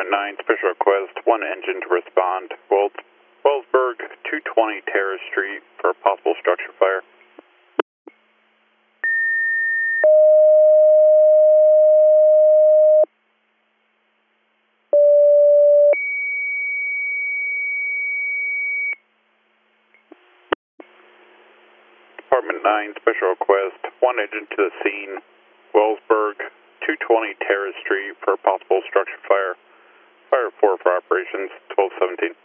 Department 9, special request, one engine to respond. Wellsburg, 220 Terrace Street for a possible structure fire. Department 9, special request, one engine to the scene. Wellsburg, 220 Terrace Street for a possible structure fire. Fire 4 for operations, 1217.